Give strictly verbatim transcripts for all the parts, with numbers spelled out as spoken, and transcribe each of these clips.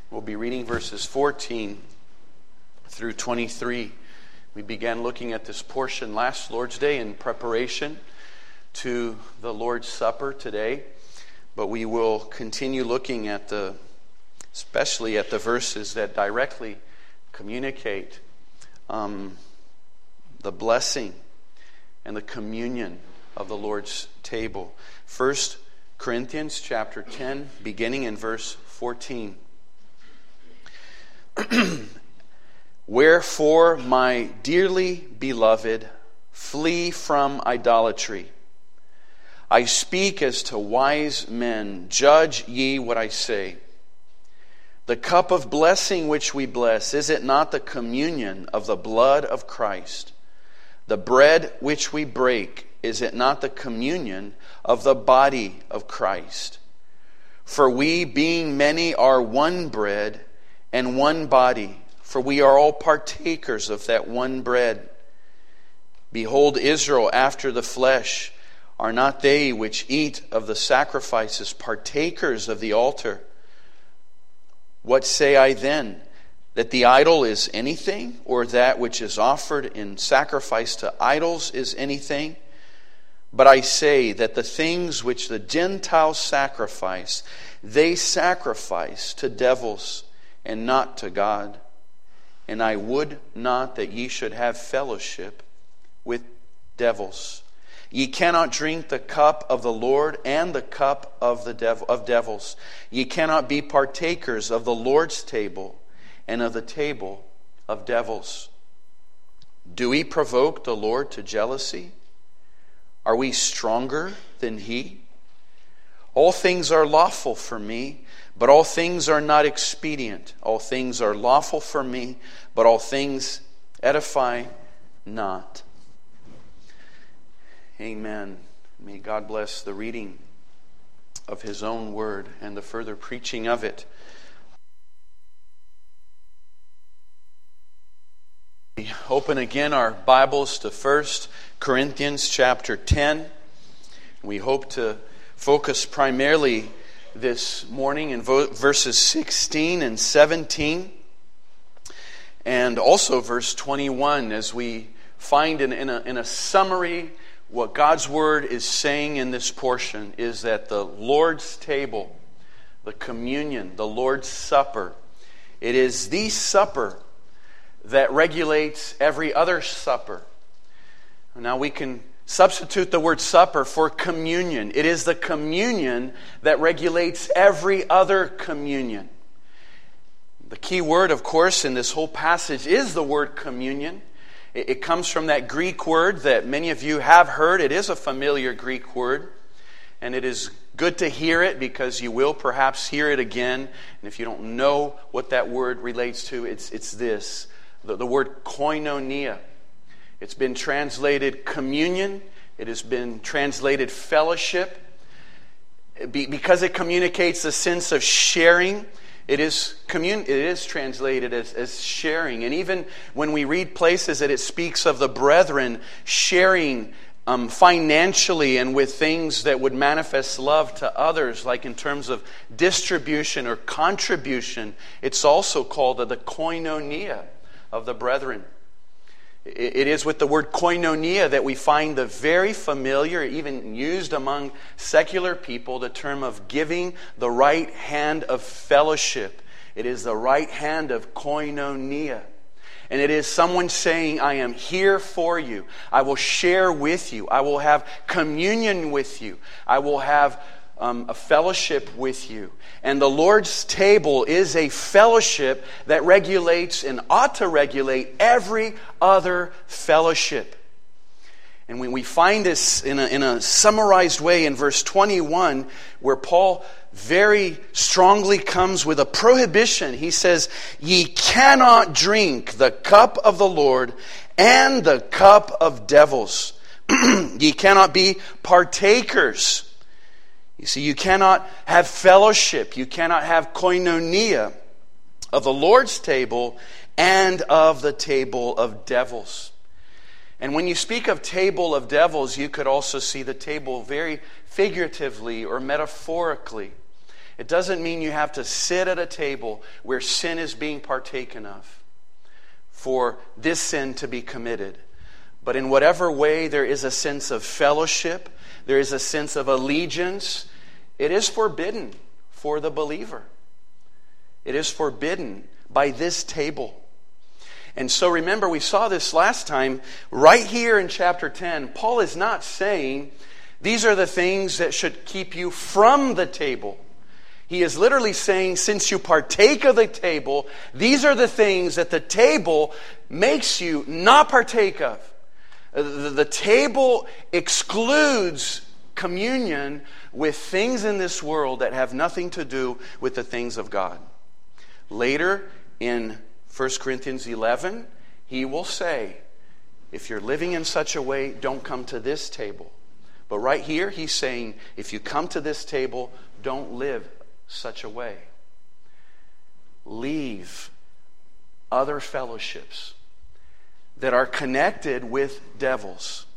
We'll be reading verses fourteen through twenty-three. We began looking at this portion last Lord's Day in preparation to the Lord's Supper today, but we will continue looking at the, especially at the verses that directly communicate um, the blessing and the communion of the Lord's table. First Corinthians chapter ten, beginning in verse fourteen. Wherefore, my dearly beloved, flee from idolatry. I speak as to wise men. Judge ye what I say. The cup of blessing which we bless, is it not the communion of the blood of Christ? The bread which we break, is it not the communion of the body of Christ? For we, being many, are one bread and one body, for we are all partakers of that one bread. Behold, Israel after the flesh, are not they which eat of the sacrifices partakers of the altar? What say I then? That the idol is anything, or that which is offered in sacrifice to idols is anything? But I say that the things which the Gentiles sacrifice, they sacrifice to devils, and not to God. And I would not that ye should have fellowship with devils. Ye cannot drink the cup of the Lord and the cup of the dev- of devils. Ye cannot be partakers of the Lord's table and of the table of devils. Do we provoke the Lord to jealousy? Are we stronger than He? All things are lawful for me, but all things are not expedient. All things are lawful for me, but all things edify not. Amen. May God bless the reading of His own word and the further preaching of it. We open again our Bibles to First Corinthians chapter ten. We hope to focus primarily this morning in verses sixteen and seventeen, and also verse twenty-one, as we find in, in, a, in a summary what God's Word is saying in this portion is that the Lord's table, the communion, the Lord's Supper, it is the supper that regulates every other supper. Now we can substitute the word supper for communion. It is the communion that regulates every other communion. The key word, of course, in this whole passage is the word communion. It comes from that Greek word that many of you have heard. It is a familiar Greek word, and it is good to hear it because you will perhaps hear it again. And if you don't know what that word relates to, it's it's this, the, the word koinonia. It's been translated communion. It has been translated fellowship. Be, because it communicates a sense of sharing, it is commun- it is translated as, as sharing. And even when we read places that it speaks of the brethren sharing um, financially and with things that would manifest love to others, like in terms of distribution or contribution, it's also called the koinonia of the brethren. It is with the word koinonia that we find the very familiar, even used among secular people, the term of giving the right hand of fellowship. It is the right hand of koinonia. And it is someone saying, I am here for you. I will share with you. I will have communion with you. I will have Um, a fellowship with you. And the Lord's table is a fellowship that regulates and ought to regulate every other fellowship. And when we find this in a, in a summarized way in verse twenty-one, where Paul very strongly comes with a prohibition. He says, ye cannot drink the cup of the Lord and the cup of devils. Ye cannot be partakers. You see, you cannot have fellowship, you cannot have koinonia of the Lord's table and of the table of devils. And when you speak of table of devils, you could also see the table very figuratively or metaphorically. It doesn't mean you have to sit at a table where sin is being partaken of for this sin to be committed. But in whatever way there is a sense of fellowship, there is a sense of allegiance, it is forbidden for the believer. It is forbidden by this table. And so remember, we saw this last time, right here in chapter ten, Paul is not saying these are the things that should keep you from the table. He is literally saying, since you partake of the table, these are the things that the table makes you not partake of. The, the table excludes communion with things in this world that have nothing to do with the things of God. Later in First Corinthians eleven, he will say, if you're living in such a way, don't come to this table. But right here, he's saying, if you come to this table, don't live such a way. Leave other fellowships that are connected with devils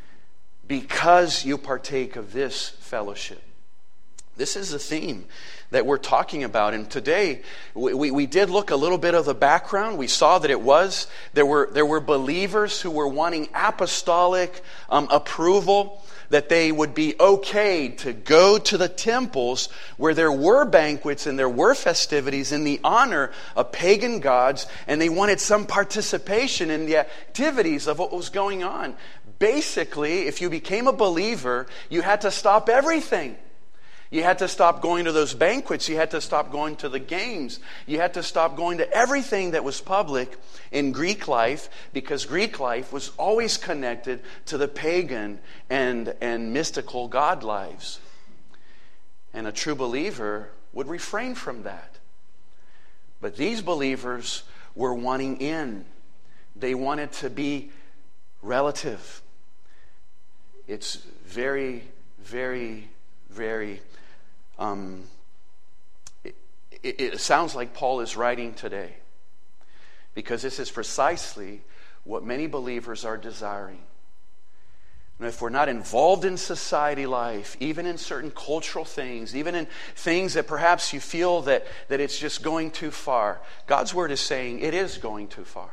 because you partake of this fellowship. This is the theme that we're talking about. And today, we, we, we did look a little bit of the background. We saw that it was, there were, there were believers who were wanting apostolic um, approval, that they would be okay to go to the temples where there were banquets and there were festivities in the honor of pagan gods, and they wanted some participation in the activities of what was going on. Basically, if you became a believer, you had to stop everything. You had to stop going to those banquets. You had to stop going to the games. You had to stop going to everything that was public in Greek life, because Greek life was always connected to the pagan and, and mystical god lives. And a true believer would refrain from that. But these believers were wanting in. They wanted to be relative. It's very, very, very... Um, it, it, it sounds like Paul is writing today, because this is precisely what many believers are desiring. And if we're not involved in society life, even in certain cultural things, even in things that perhaps you feel that, that it's just going too far, God's Word is saying it is going too far.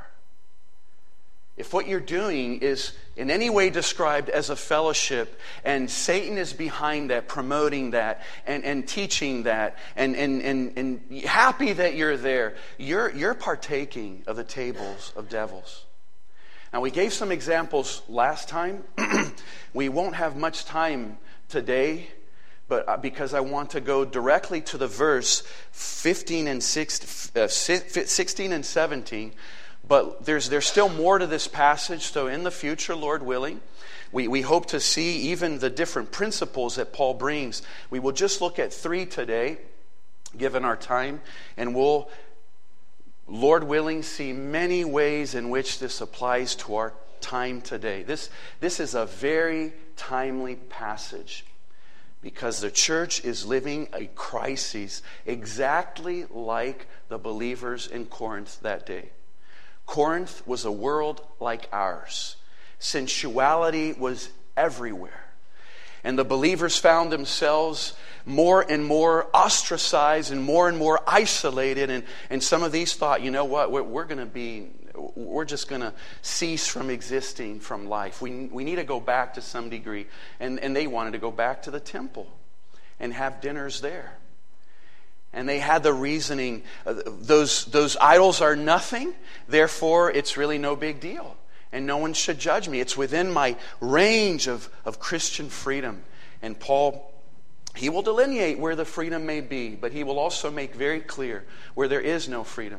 If what you're doing is in any way described as a fellowship, and Satan is behind that, promoting that, and, and teaching that, and, and, and, and happy that you're there, you're, you're partaking of the tables of devils. Now, we gave some examples last time. We won't have much time today, but because I want to go directly to the verse fifteen and sixteen and seventeen. But there's there's still more to this passage, so in the future, Lord willing, we, we hope to see even the different principles that Paul brings. We will just look at three today, given our time, and we'll, Lord willing, see many ways in which this applies to our time today. This, this is a very timely passage, because the church is living a crisis exactly like the believers in Corinth that day. Corinth was a world like ours. Sensuality was everywhere. And the believers found themselves more and more ostracized and more and more isolated. And, and some of these thought, you know what, we're, we're going to be, we're just going to cease from existing from life. We, we need to go back to some degree. And, and they wanted to go back to the temple and have dinners there. And they had the reasoning, uh, those, those idols are nothing, therefore it's really no big deal. And no one should judge me. It's within my range of, of Christian freedom. And Paul, he will delineate where the freedom may be, but he will also make very clear where there is no freedom.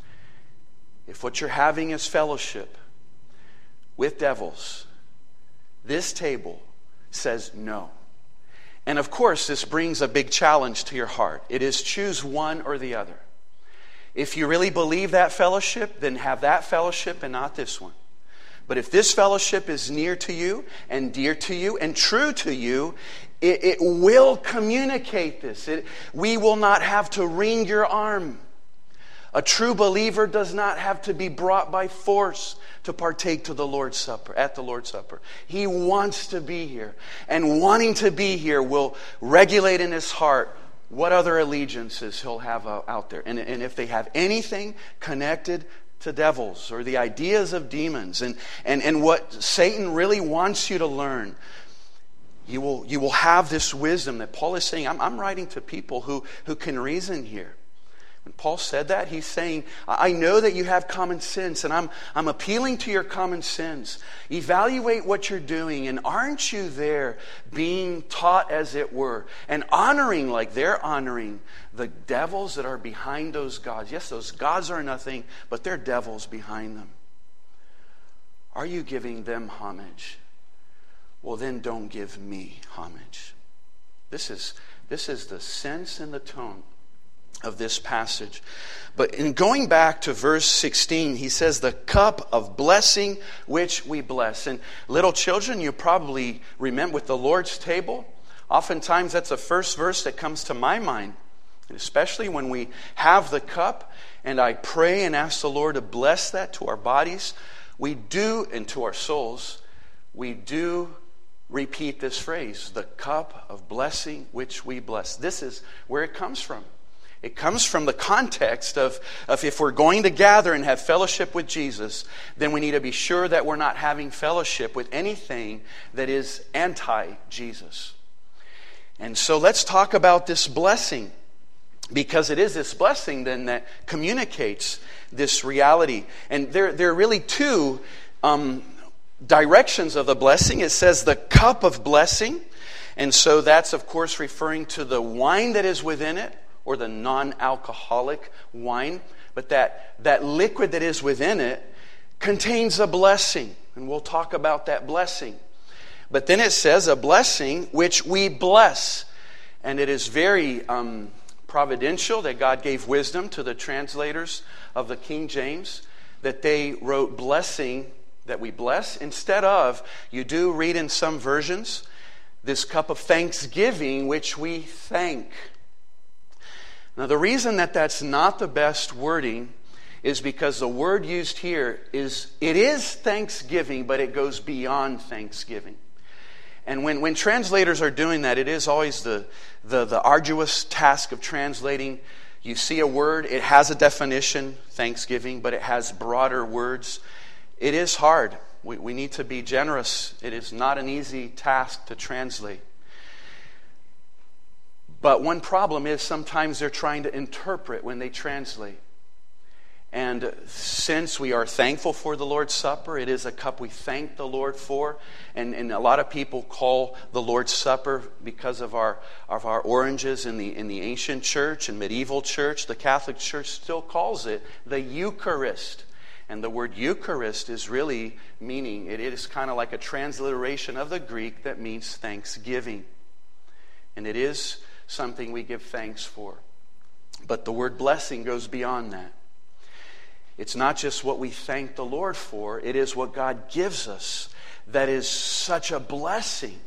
If what you're having is fellowship with devils, this table says no. And of course, this brings a big challenge to your heart. It is choose one or the other. If you really believe that fellowship, then have that fellowship and not this one. But if this fellowship is near to you and dear to you and true to you, it, it will communicate this. It, we will not have to wring your arm. A true believer does not have to be brought by force to partake to the Lord's Supper, at the Lord's Supper. He wants to be here. And wanting to be here will regulate in his heart what other allegiances he'll have out there. And, and if they have anything connected to devils or the ideas of demons and, and, and what Satan really wants you to learn, you will, you will have this wisdom that Paul is saying. I'm, I'm writing to people who, who can reason here. When Paul said that, he's saying, I know that you have common sense, and I'm, I'm appealing to your common sense. Evaluate what you're doing, and aren't you there being taught, as it were, and honoring like they're honoring the devils that are behind those gods? Yes, those gods are nothing, but they're devils behind them. Are you giving them homage? Well, then don't give me homage. This is, this is the sense and the tone of this passage. But in going back to verse sixteen, he says, the cup of blessing which we bless. And little children, you probably remember with the Lord's table, oftentimes that's the first verse that comes to my mind. And especially when we have the cup and I pray and ask the Lord to bless that to our bodies, we do, and to our souls, we do repeat this phrase, the cup of blessing which we bless. This is where it comes from. It comes from the context of, of if we're going to gather and have fellowship with Jesus, then we need to be sure that we're not having fellowship with anything that is anti-Jesus. And so let's talk about this blessing, because it is this blessing then that communicates this reality. And there, there are really two um, directions of the blessing. It says the cup of blessing, and so that's of course referring to the wine that is within it, or the non-alcoholic wine, but that, that liquid that is within it contains a blessing, and we'll talk about that blessing. But then it says a blessing which we bless, and it is very um, providential that God gave wisdom to the translators of the King James, that they wrote blessing that we bless, instead of, you do read in some versions, this cup of thanksgiving which we thank. Now, the reason that that's not the best wording is because the word used here is, it is thanksgiving, but it goes beyond thanksgiving. And when, when translators are doing that, it is always the, the, the arduous task of translating. You see a word, it has a definition, thanksgiving, but it has broader words. It is hard. We, we need to be generous. It is not an easy task to translate. But one problem is sometimes they're trying to interpret when they translate. And since we are thankful for the Lord's Supper, it is a cup we thank the Lord for. And, and a lot of people call the Lord's Supper, because of our, of our oranges in the, in the ancient church and medieval church, the Catholic Church still calls it the Eucharist. And the word Eucharist is really meaning, it is kind of like a transliteration of the Greek that means thanksgiving. And it is something we give thanks for. But the word blessing goes beyond that. It's not just what we thank the Lord for, it is what God gives us that is such a blessing.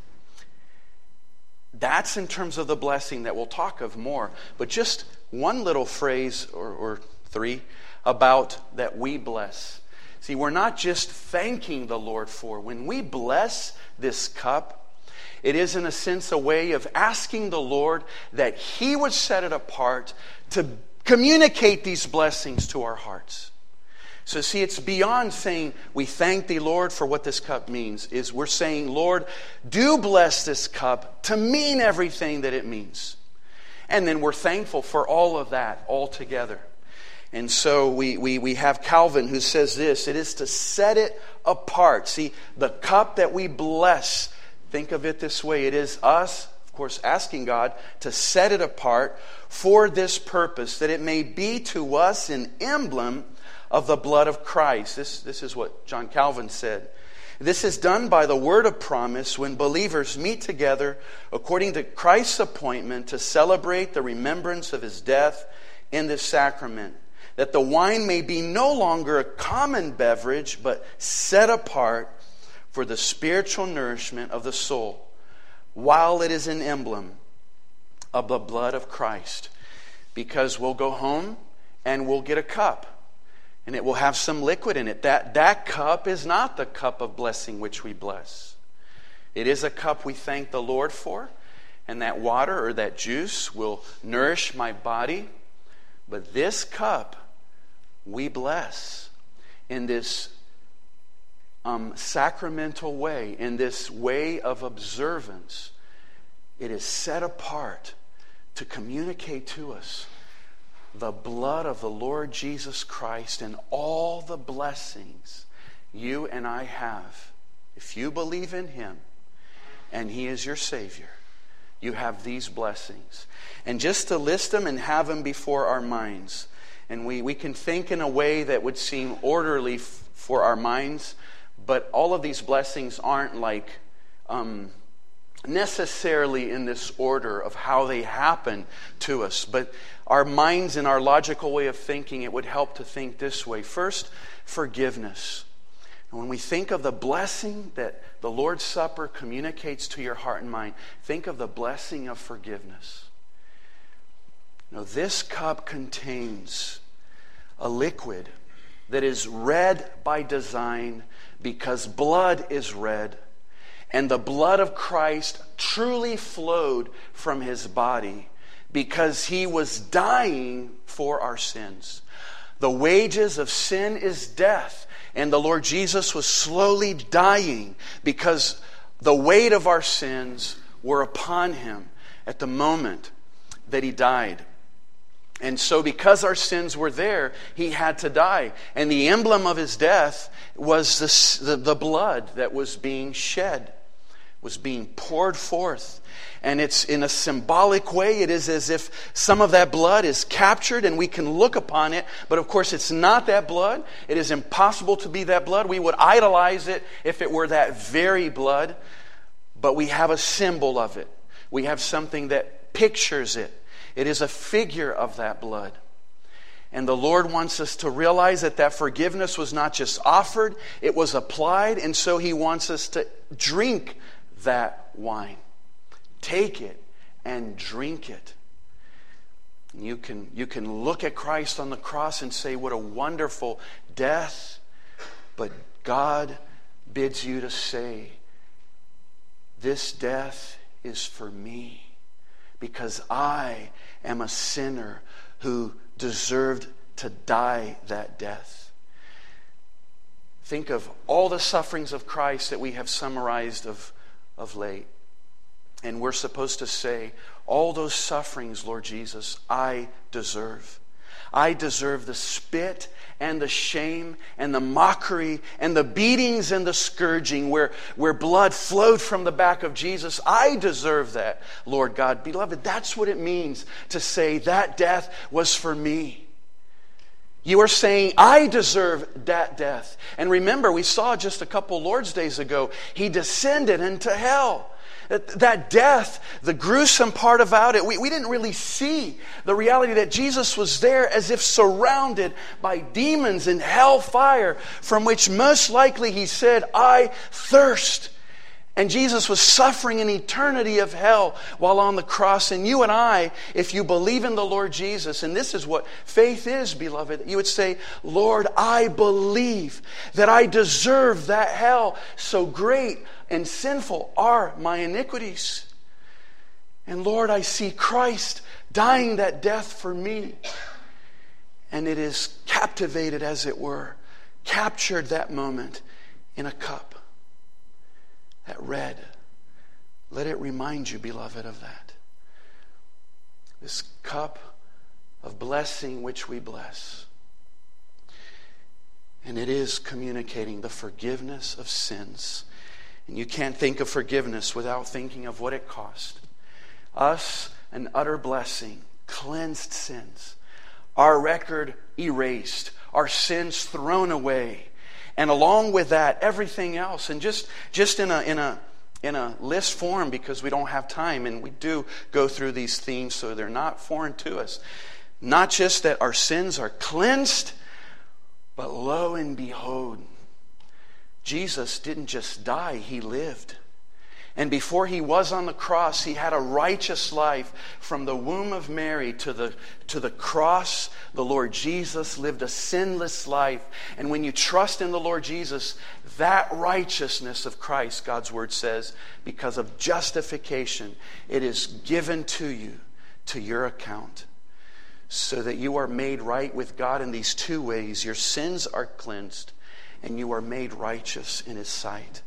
That's in terms of the blessing that we'll talk of more. But just one little phrase, or, or three, about that we bless. See, we're not just thanking the Lord for. When we bless this cup, it is in a sense a way of asking the Lord that He would set it apart to communicate these blessings to our hearts. So see, it's beyond saying we thank thee, Lord, for what this cup means. Is we're saying, Lord, do bless this cup to mean everything that it means. And then we're thankful for all of that all together. And so we, we, we have Calvin who says this, it is to set it apart. See, the cup that we bless, think of it this way. It is us, of course, asking God to set it apart for this purpose, that it may be to us an emblem of the blood of Christ. This, this is what John Calvin said. This is done by the word of promise when believers meet together according to Christ's appointment to celebrate the remembrance of His death in this sacrament, that the wine may be no longer a common beverage, but set apart for the spiritual nourishment of the soul, while it is an emblem of the blood of Christ. Because we'll go home and we'll get a cup, and it will have some liquid in it. That, that cup is not the cup of blessing which we bless. It is a cup we thank the Lord for, and that water or that juice will nourish my body. But this cup we bless in this um, sacramental way, in this way of observance. It is set apart to communicate to us the blood of the Lord Jesus Christ and all the blessings you and I have. If you believe in Him and He is your Savior, you have these blessings. And just to list them and have them before our minds. And we, we can think in a way that would seem orderly f- for our minds, but all of these blessings aren't like um, necessarily in this order of how they happen to us. But our minds and our logical way of thinking, it would help to think this way. First, forgiveness. And when we think of the blessing that the Lord's Supper communicates to your heart and mind, think of the blessing of forgiveness. Now, this cup contains a liquid that is red by design because blood is red, and the blood of Christ truly flowed from His body because He was dying for our sins. The wages of sin is death, and the Lord Jesus was slowly dying because the weight of our sins were upon Him at the moment that He died. And so because our sins were there, He had to die. And the emblem of His death was this, the, the blood that was being shed, was being poured forth. And it's in a symbolic way. It is as if some of that blood is captured and we can look upon it. But of course it's not that blood. It is impossible to be that blood. We would idolize it if it were that very blood. But we have a symbol of it. We have something that pictures it. It is a figure of that blood. And the Lord wants us to realize that that forgiveness was not just offered, it was applied. And so He wants us to drink that wine. Take it and drink it. You can, you can look at Christ on the cross and say, what a wonderful death. But God bids you to say, this death is for me. Because I am a sinner who deserved to die that death. Think of all the sufferings of Christ that we have summarized of, of late. And we're supposed to say, all those sufferings, Lord Jesus, I deserve. I deserve the spit and the shame and the mockery and the beatings and the scourging where, where blood flowed from the back of Jesus. I deserve that, Lord God. Beloved, that's what it means to say that death was for me. You are saying, I deserve that death. And remember, we saw just a couple Lord's Days ago, He descended into hell. That death, the gruesome part about it, we, we didn't really see the reality that Jesus was there as if surrounded by demons and hellfire, from which most likely He said, I thirst. And Jesus was suffering an eternity of hell while on the cross. And you and I, if you believe in the Lord Jesus, and this is what faith is, beloved, you would say, Lord, I believe that I deserve that hell. So great and sinful are my iniquities. And Lord, I see Christ dying that death for me. And it is captivated, as it were, captured that moment in a cup. That red. Let it remind you, beloved, of that. This cup of blessing which we bless. And it is communicating the forgiveness of sins. And you can't think of forgiveness without thinking of what it cost. Us, an utter blessing, cleansed sins. Our record erased. Our sins thrown away. And along with that, everything else. And just, just in a in a in a list form, because we don't have time, and we do go through these themes, so they're not foreign to us. Not just that our sins are cleansed, but lo and behold, Jesus didn't just die, He lived. And before he was on the cross, he had a righteous life. From the womb of Mary to the, to the cross, the Lord Jesus lived a sinless life. And when you trust in the Lord Jesus, that righteousness of Christ, God's word says, because of justification, it is given to you, to your account, so that you are made right with God in these two ways. Your sins are cleansed, and you are made righteous in His sight.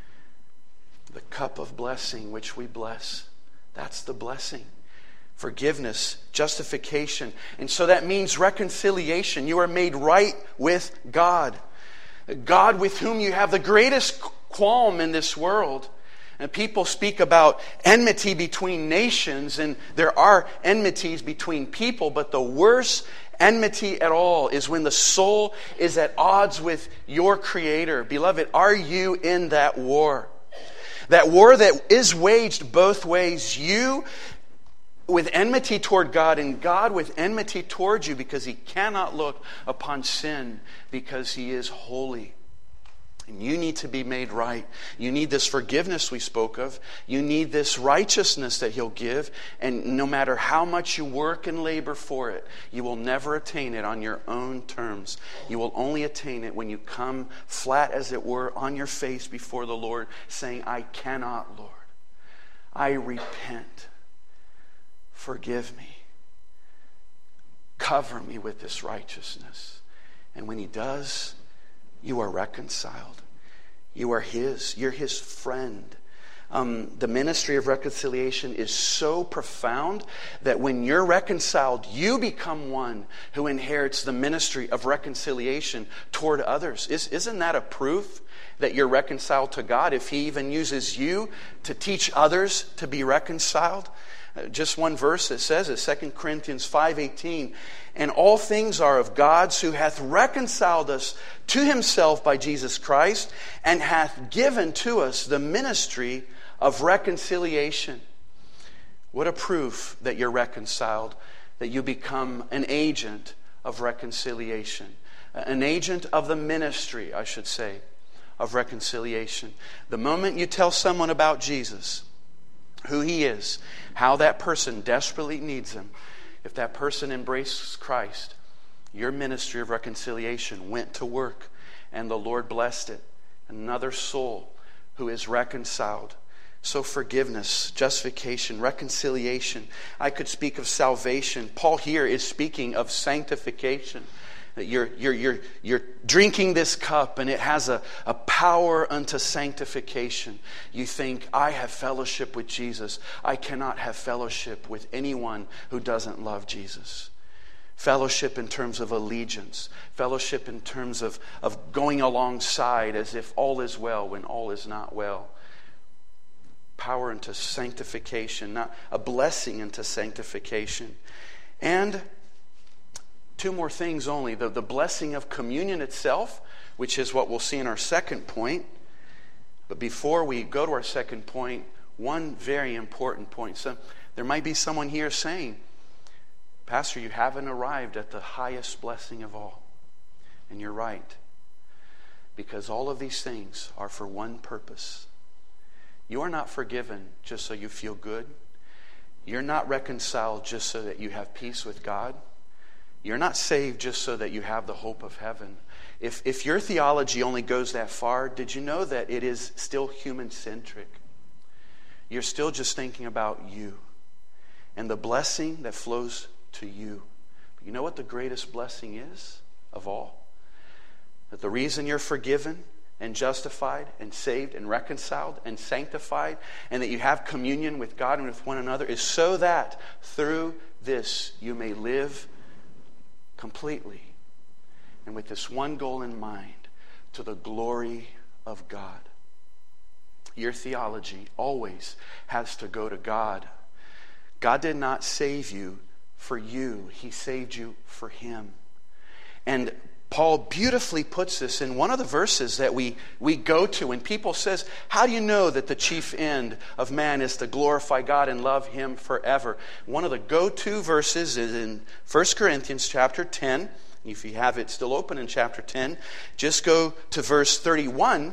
The cup of blessing which we bless, that's the blessing. Forgiveness, justification. And so that means reconciliation. You are made right with God. God with whom you have the greatest qualm in this world. And people speak about enmity between nations, and there are enmities between people, but the worst enmity at all is when the soul is at odds with your Creator. Beloved, are you in that war? That war that is waged both ways. You with enmity toward God, and God with enmity toward you, because He cannot look upon sin, because He is holy. And you need to be made right. You need this forgiveness we spoke of. You need this righteousness that He'll give. And no matter how much you work and labor for it, you will never attain it on your own terms. You will only attain it when you come flat, as it were, on your face before the Lord, saying, I cannot, Lord. I repent. Forgive me. Cover me with this righteousness. And when He does, you are reconciled. You are His. You're His friend. Um, the ministry of reconciliation is so profound that when you're reconciled, you become one who inherits the ministry of reconciliation toward others. Is, isn't that a proof that you're reconciled to God, if He even uses you to teach others to be reconciled? Uh, just one verse that says it, Second Corinthians five eighteen. And all things are of God's, who hath reconciled us to Himself by Jesus Christ, and hath given to us the ministry of reconciliation. What a proof that you're reconciled, that you become an agent of reconciliation. An agent of the ministry, I should say, of reconciliation. The moment you tell someone about Jesus, who He is, how that person desperately needs Him, if that person embraces Christ, your ministry of reconciliation went to work, and the Lord blessed it. Another soul who is reconciled. So forgiveness, justification, reconciliation. I could speak of salvation. Paul here is speaking of sanctification. That you're, you're, you're, you're drinking this cup, and it has a, a power unto sanctification. You think, I have fellowship with Jesus. I cannot have fellowship with anyone who doesn't love Jesus. Fellowship in terms of allegiance. Fellowship in terms of, of going alongside as if all is well when all is not well. Power into sanctification, not a blessing into sanctification. And two more things only. The, the blessing of communion itself, which is what we'll see in our second point. But before we go to our second point, one very important point. So there might be someone here saying, Pastor, you haven't arrived at the highest blessing of all. And you're right. Because all of these things are for one purpose. You are not forgiven just so you feel good. You're not reconciled just so that you have peace with God. You're not saved just so that you have the hope of heaven. If, if your theology only goes that far, did you know that it is still human-centric? You're still just thinking about you and the blessing that flows to you. But you know what the greatest blessing is of all? That the reason you're forgiven and justified and saved and reconciled and sanctified, and that you have communion with God and with one another, is so that through this you may live completely and with this one goal in mind, to the glory of God. Your theology always has to go to God. God did not save you for you. He saved you for Him. And Paul beautifully puts this in one of the verses that we, we go to when people says, how do you know that the chief end of man is to glorify God and love Him forever? One of the go-to verses is in First Corinthians chapter ten. If you have it still open in chapter ten, just go to verse thirty-one.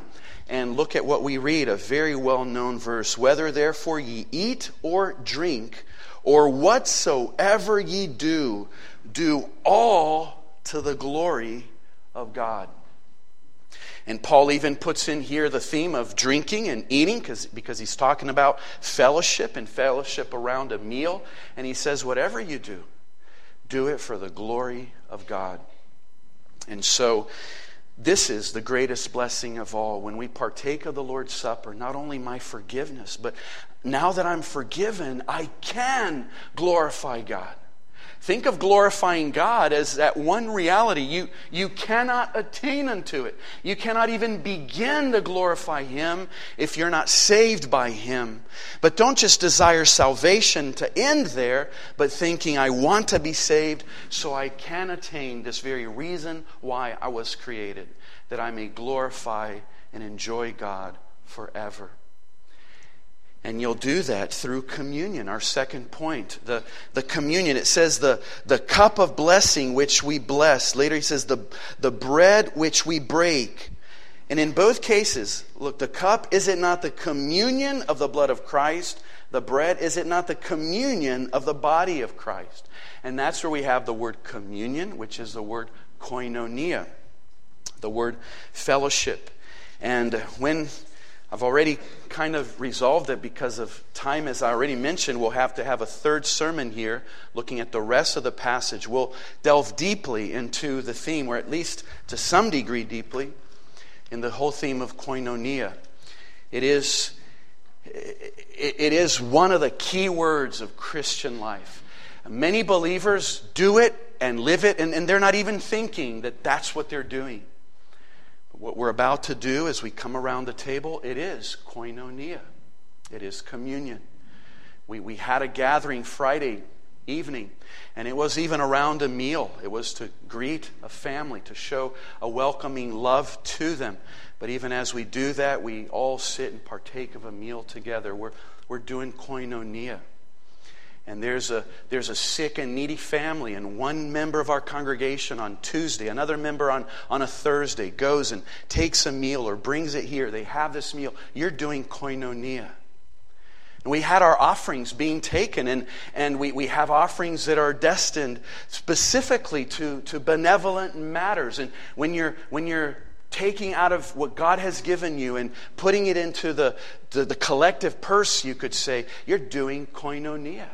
and look at what we read, a very well-known verse. Whether therefore ye eat or drink, or whatsoever ye do, do all to the glory of God. And Paul even puts in here the theme of drinking and eating because, because he's talking about fellowship and fellowship around a meal. And he says, whatever you do, do it for the glory of God. And so this is the greatest blessing of all. When we partake of the Lord's Supper, not only my forgiveness, but now that I'm forgiven, I can glorify God. Think of glorifying God as that one reality. You, you cannot attain unto it. You cannot even begin to glorify Him if you're not saved by Him. But don't just desire salvation to end there, but thinking, I want to be saved so I can attain this very reason why I was created, that I may glorify and enjoy God forever. And you'll do that through communion, our second point. The, the communion, it says the, the cup of blessing which we bless. Later he says the, the bread which we break. And in both cases, look, the cup, is it not the communion of the blood of Christ? The bread, is it not the communion of the body of Christ? And that's where we have the word communion, which is the word koinonia, the word fellowship. And when... I've already kind of resolved it because of time, as I already mentioned. We'll have to have a third sermon here looking at the rest of the passage. We'll delve deeply into the theme, or at least to some degree deeply, in the whole theme of koinonia. It is, it is one of the key words of Christian life. Many believers do it and live it, and, and they're not even thinking that that's what they're doing. What we're about to do as we come around the table, it is koinonia. It is communion. We, we had a gathering Friday evening, and it was even around a meal. It was to greet a family, to show a welcoming love to them. But even as we do that, we all sit and partake of a meal together. We're, we're doing koinonia. And there's a there's a sick and needy family, and one member of our congregation on Tuesday, another member on, on a Thursday goes and takes a meal or brings it here. They have this meal. You're doing koinonia. And we had our offerings being taken, and, and we, we have offerings that are destined specifically to, to benevolent matters. And when you're when you're taking out of what God has given you and putting it into the, the, the collective purse, you could say, you're doing koinonia.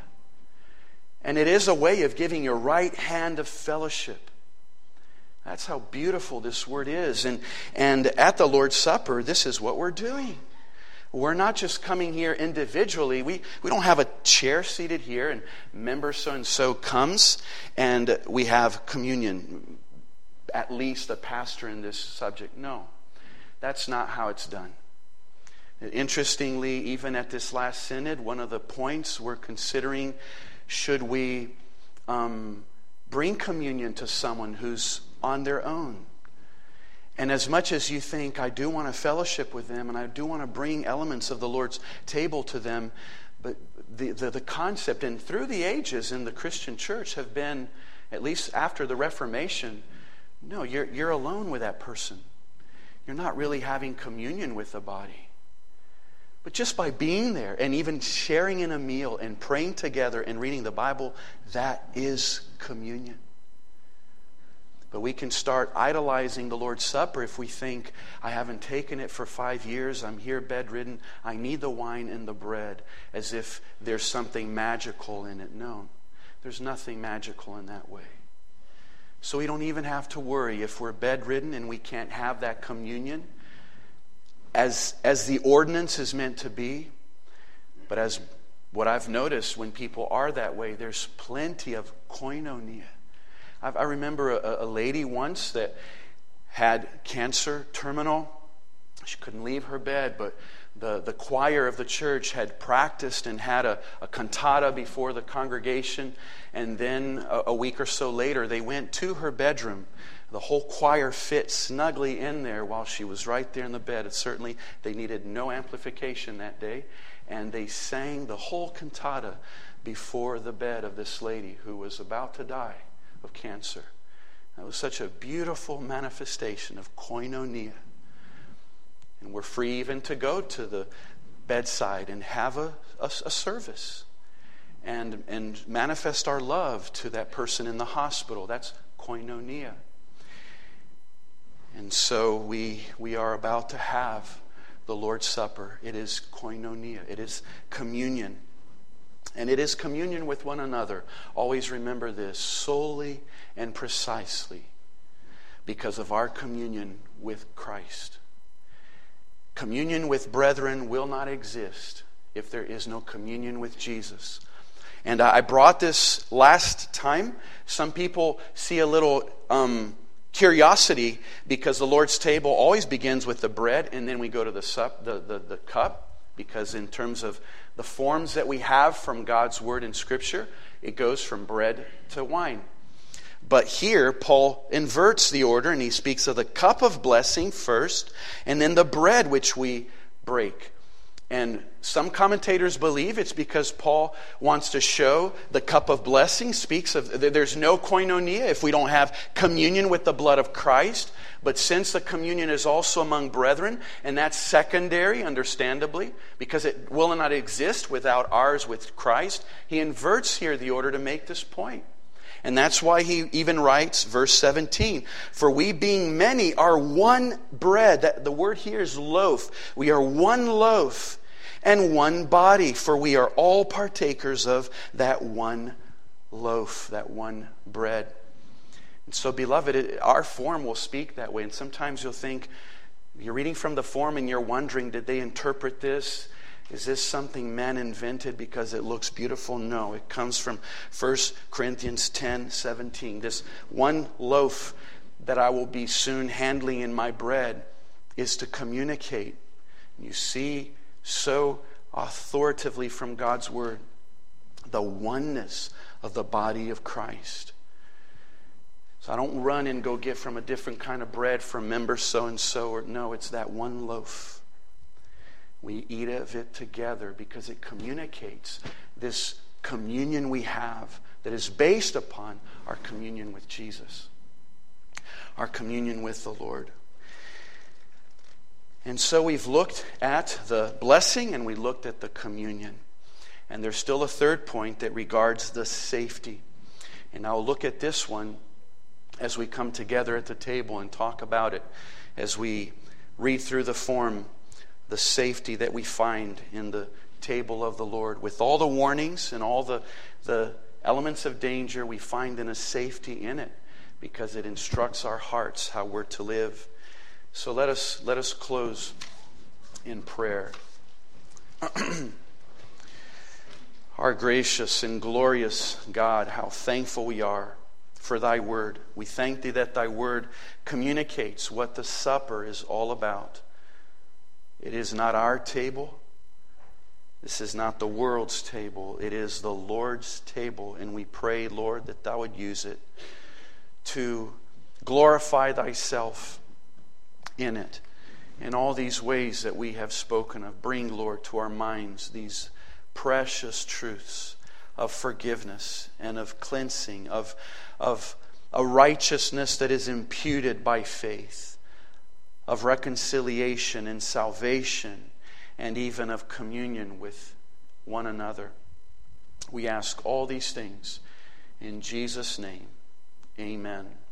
And it is a way of giving your right hand of fellowship. That's how beautiful this word is. And, and at the Lord's Supper, this is what we're doing. We're not just coming here individually. We, we don't have a chair seated here and member so-and-so comes and we have communion. At least a pastor in this subject. No, that's not how it's done. Interestingly, even at this last synod, one of the points we're considering, should we um, bring communion to someone who's on their own? And as much as you think, I do want to fellowship with them and I do want to bring elements of the Lord's table to them, but the, the, the concept, and through the ages in the Christian church have been, at least after the Reformation, no, you're, you're alone with that person. You're not really having communion with the body. But just by being there and even sharing in a meal and praying together and reading the Bible, that is communion. But we can start idolizing the Lord's Supper if we think, I haven't taken it for five years, I'm here bedridden, I need the wine and the bread, as if there's something magical in it. No, there's nothing magical in that way. So we don't even have to worry if we're bedridden and we can't have that communion as, as the ordinance is meant to be. But as what I've noticed when people are that way, there's plenty of koinonia. I've, I remember a, a lady once that had cancer, terminal. She couldn't leave her bed, but the, the choir of the church had practiced and had a, a cantata before the congregation. And then a, a week or so later, they went to her bedroom. The whole choir fit snugly in there while she was right there in the bed. And certainly they needed no amplification that day. And they sang the whole cantata before the bed of this lady who was about to die of cancer. That was such a beautiful manifestation of koinonia. And we're free even to go to the bedside and have a, a, a service and, and manifest our love to that person in the hospital. That's koinonia. And so we we are about to have the Lord's Supper. It is koinonia. It is communion. And it is communion with one another. Always remember this, solely and precisely because of our communion with Christ. Communion with brethren will not exist if there is no communion with Jesus. And I brought this last time. Some people see a little um, curiosity because the Lord's table always begins with the bread and then we go to the, sup, the, the, the cup. Because in terms of the forms that we have from God's Word in Scripture, it goes from bread to wine. But here, Paul inverts the order and he speaks of the cup of blessing first and then the bread which we break. And some commentators believe it's because Paul wants to show the cup of blessing speaks of, there's no koinonia if we don't have communion with the blood of Christ. But since the communion is also among brethren, and that's secondary, understandably, because it will not exist without ours with Christ, he inverts here the order to make this point. And that's why he even writes, verse seventeen, for we being many are one bread. That, the word here is loaf. We are one loaf and one body, for we are all partakers of that one loaf, that one bread. And so, beloved, it, our form will speak that way. And sometimes you'll think, you're reading from the form and you're wondering, did they interpret this? Is this something man invented because it looks beautiful? No, it comes from First Corinthians ten seventeen. This one loaf that I will be soon handling in my bread is to communicate. You see so authoritatively from God's Word the oneness of the body of Christ. So I don't run and go get from a different kind of bread from member so-and-so. Or no, it's that one loaf. We eat of it together because it communicates this communion we have that is based upon our communion with Jesus, our communion with the Lord. And so we've looked at the blessing and we looked at the communion. And there's still a third point that regards the safety. And I'll look at this one as we come together at the table and talk about it as we read through the form, the safety that we find in the table of the Lord. With all the warnings and all the, the elements of danger, we find in a safety in it because it instructs our hearts how we're to live. So let us let us close in prayer. Our gracious and glorious God, how thankful we are for Thy Word. We thank Thee that Thy Word communicates what the supper is all about. It is not our table. This is not the world's table. It is the Lord's table. And we pray, Lord, that Thou would use it to glorify Thyself in it. In all these ways that we have spoken of, bring, Lord, to our minds these precious truths of forgiveness and of cleansing, of, of a righteousness that is imputed by faith, of reconciliation and salvation, and even of communion with one another. We ask all these things in Jesus' name. Amen.